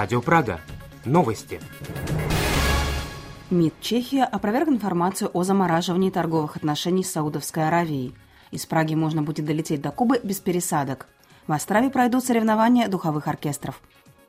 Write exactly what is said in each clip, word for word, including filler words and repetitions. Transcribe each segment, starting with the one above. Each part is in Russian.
Радио Прага. Новости. МИД Чехия опроверг информацию о замораживании торговых отношений с Саудовской Аравией. Из Праги можно будет долететь до Кубы без пересадок. В Острове пройдут соревнования духовых оркестров.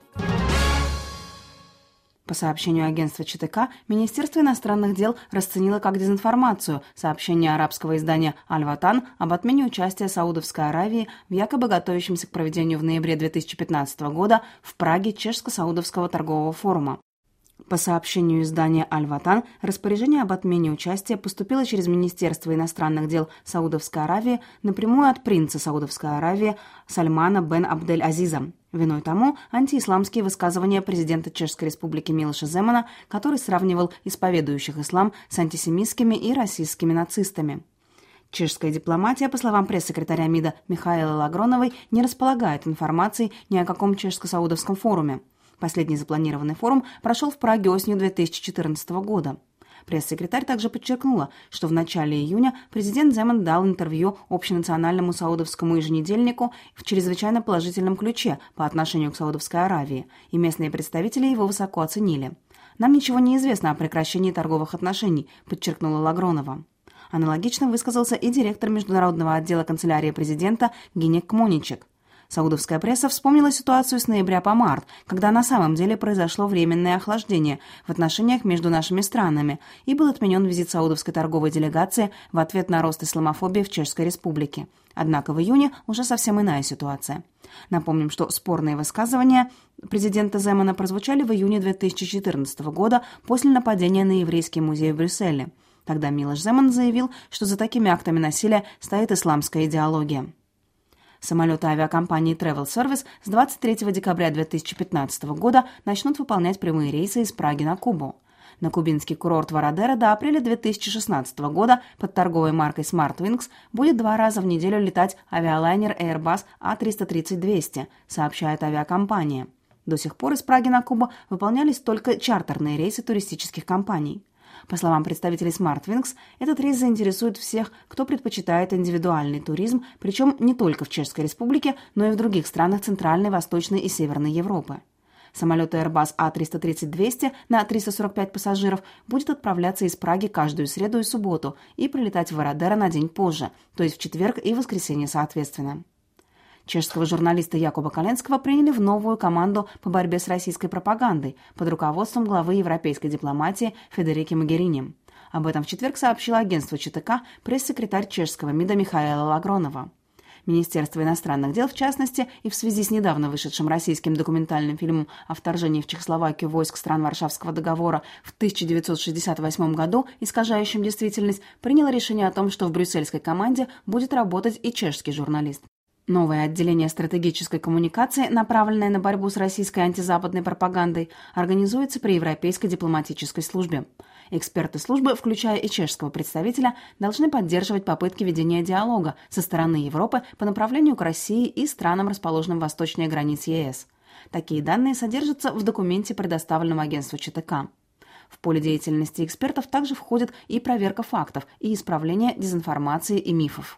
По сообщению агентства ЧТК, Министерство иностранных дел расценило как дезинформацию сообщение арабского издания «Аль-Ватан» об отмене участия Саудовской Аравии в якобы готовящемся к проведению в ноябре две тысячи пятнадцатого года в Праге Чешско-Саудовского торгового форума. По сообщению издания «Аль-Ватан», распоряжение об отмене участия поступило через Министерство иностранных дел Саудовской Аравии напрямую от принца Саудовской Аравии Сальмана бен Абдель-Азиза. Виной тому антиисламские высказывания президента Чешской Республики Милоша Земана, который сравнивал исповедующих ислам с антисемитскими и расистскими нацистами. Чешская дипломатия, по словам пресс-секретаря МИДа Михаэлы Лагроновой, не располагает информацией ни о каком чешско-саудовском форуме. Последний запланированный форум прошел в Праге осенью две тысячи четырнадцатого года. Пресс-секретарь также подчеркнула, что в начале июня президент Земан дал интервью общенациональному саудовскому еженедельнику в чрезвычайно положительном ключе по отношению к Саудовской Аравии, и местные представители его высоко оценили. «Нам ничего не известно о прекращении торговых отношений», подчеркнула Лагронова. Аналогично высказался и директор международного отдела канцелярии президента Гинек Кмоничек. Саудовская пресса вспомнила ситуацию с ноября по март, когда на самом деле произошло временное охлаждение в отношениях между нашими странами и был отменен визит саудовской торговой делегации в ответ на рост исламофобии в Чешской Республике. Однако в июне уже совсем иная ситуация. Напомним, что спорные высказывания президента Земана прозвучали в июне две тысячи четырнадцатого года после нападения на еврейский музей в Брюсселе. Тогда Милош Земан заявил, что за такими актами насилия стоит исламская идеология. Самолеты авиакомпании Travel Service с двадцать третьего декабря две тысячи пятнадцатого года начнут выполнять прямые рейсы из Праги на Кубу. На кубинский курорт Варадера до апреля две тысячи шестнадцатого года под торговой маркой SmartWings будет два раза в неделю летать авиалайнер Airbus А триста тридцать двести, сообщает авиакомпания. До сих пор из Праги на Кубу выполнялись только чартерные рейсы туристических компаний. По словам представителей SmartWings, этот рейс заинтересует всех, кто предпочитает индивидуальный туризм, причем не только в Чешской Республике, но и в других странах Центральной, Восточной и Северной Европы. Самолет Airbus А триста тридцать двести на триста сорок пять пассажиров будет отправляться из Праги каждую среду и субботу и прилетать в Варадера на день позже, то есть в четверг и воскресенье соответственно. Чешского журналиста Якуба Коленского приняли в новую команду по борьбе с российской пропагандой под руководством главы европейской дипломатии Федерики Могерини. Об этом в четверг сообщило агентство ЧТК пресс-секретарь чешского МИДа Михаэла Лагронова. Министерство иностранных дел, в частности, и в связи с недавно вышедшим российским документальным фильмом о вторжении в Чехословакию войск стран Варшавского договора в тысяча девятьсот шестьдесят восьмом году, искажающим действительность, приняло решение о том, что в брюссельской команде будет работать и чешский журналист. Новое отделение стратегической коммуникации, направленное на борьбу с российской антизападной пропагандой, организуется при Европейской дипломатической службе. Эксперты службы, включая и чешского представителя, должны поддерживать попытки ведения диалога со стороны Европы по направлению к России и странам, расположенным восточнее границ ЕС. Такие данные содержатся в документе, предоставленном агентству ЧТК. В поле деятельности экспертов также входит и проверка фактов, и исправление дезинформации и мифов.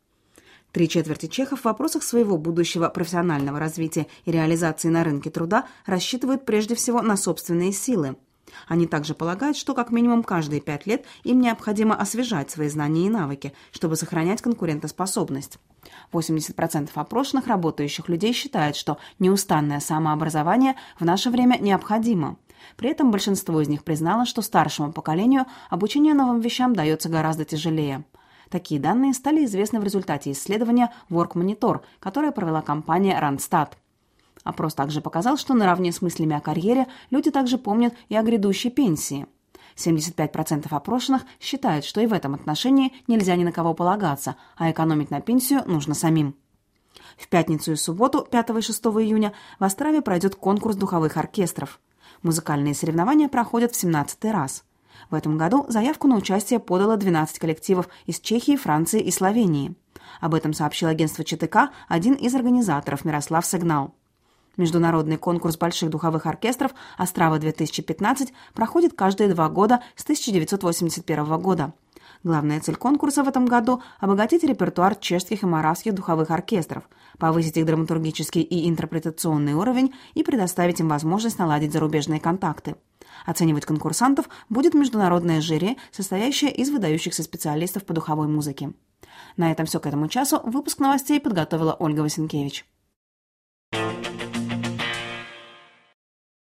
Три четверти чехов в вопросах своего будущего профессионального развития и реализации на рынке труда рассчитывают прежде всего на собственные силы. Они также полагают, что как минимум каждые пять лет им необходимо освежать свои знания и навыки, чтобы сохранять конкурентоспособность. восемьдесят процентов опрошенных работающих людей считают, что неустанное самообразование в наше время необходимо. При этом большинство из них признало, что старшему поколению обучение новым вещам дается гораздо тяжелее. Такие данные стали известны в результате исследования Work Monitor, которое провела компания Randstad. Опрос также показал, что наравне с мыслями о карьере люди также помнят и о грядущей пенсии. семьдесят пять процентов опрошенных считают, что и в этом отношении нельзя ни на кого полагаться, а экономить на пенсию нужно самим. В пятницу и субботу, пятого и шестого июня, в Острове пройдет конкурс духовых оркестров. Музыкальные соревнования проходят в семнадцатый раз. В этом году заявку на участие подало двенадцать коллективов из Чехии, Франции и Словении. Об этом сообщил агентство ЧТК один из организаторов Мирослав Сигнал. Международный конкурс больших духовых оркестров «Острава-две тысячи пятнадцать» проходит каждые два года с тысяча девятьсот восемьдесят первого года. Главная цель конкурса в этом году – обогатить репертуар чешских и моравских духовых оркестров, повысить их драматургический и интерпретационный уровень и предоставить им возможность наладить зарубежные контакты. Оценивать конкурсантов будет международное жюри, состоящее из выдающихся специалистов по духовой музыке. На этом все к этому часу. Выпуск новостей подготовила Ольга Васенкевич.